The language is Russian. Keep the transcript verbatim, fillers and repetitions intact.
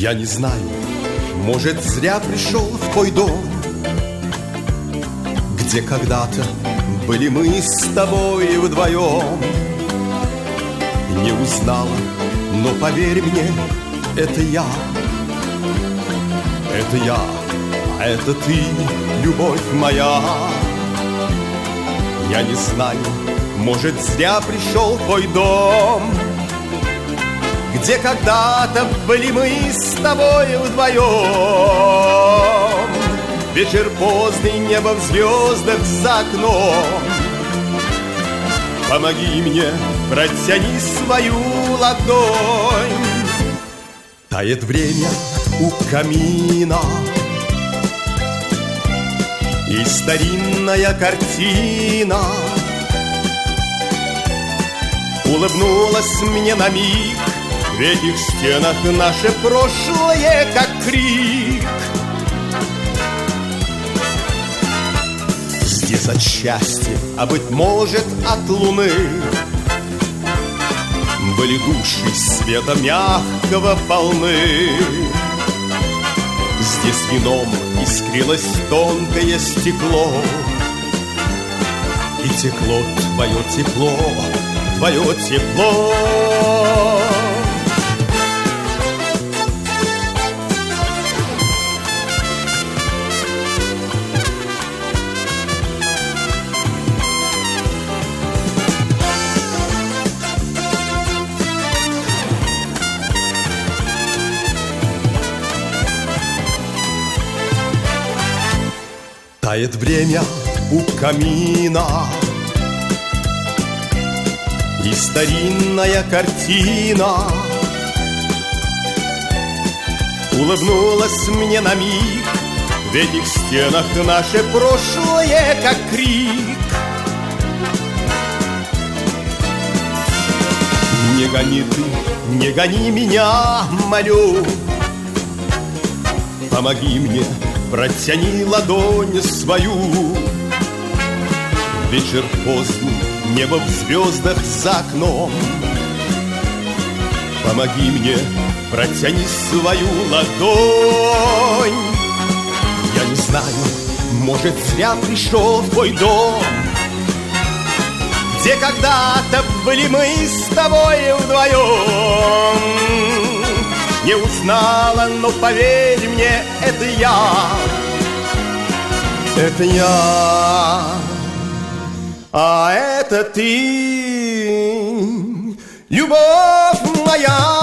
Я не знаю, может, зря пришел в твой дом, где когда-то были мы с тобой вдвоем. Не узнала, но поверь мне, это я. Это я, а это ты, любовь моя. Я не знаю, может, зря пришел в твой дом, где когда-то были мы с тобой вдвоем. Вечер поздний, небо в звездах за окном. Помоги мне, протяни свою ладонь. Тает время у камина, и старинная картина улыбнулась мне на миг. В этих стенах наше прошлое, как крик. Здесь от счастья, а быть может от луны, были души света мягкого полны. Здесь вином искрилось тонкое стекло, и текло твое тепло, твое тепло. Тает время у камина, и старинная картина улыбнулась мне на миг. В этих стенах наше прошлое, как крик. Не гони ты, не гони меня, молю. Помоги мне, протяни ладонь свою. Вечер поздний, небо в звездах за окном. Помоги мне, протяни свою ладонь. Я не знаю, может, зря пришел в твой дом, где когда-то были мы с тобой вдвоем. Не узнала, но поверь мне, это я. Это я, а это ты, любовь моя.